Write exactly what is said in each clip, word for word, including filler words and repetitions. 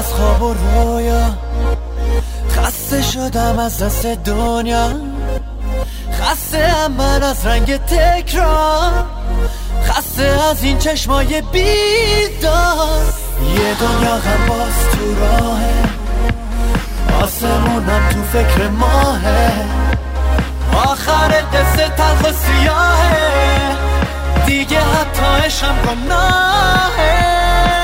از خواب و رویا، خسته شدم از دست دنیا، خسته ام من از رنگ تکرار، خسته از این چشمای بیدار. یه دنیا غم باز تو راهه، آسمونم تو فکر ماهه، آخر قصه تلخ و سیاهه، دیگه حتی عشقم گناهه.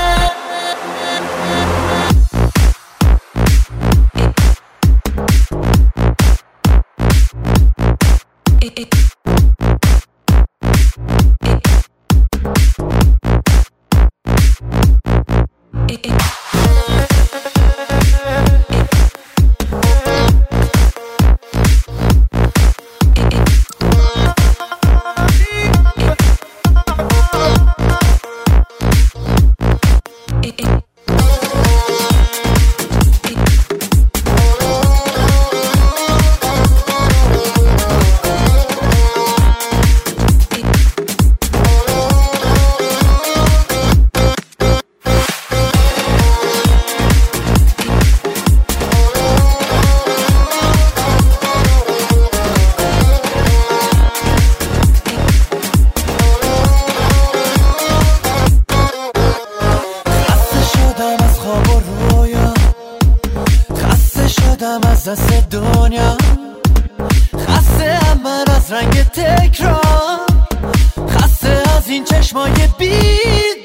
از دست دنیا، خسته ام من از رنگ تکرار، خسته از این چشمای بید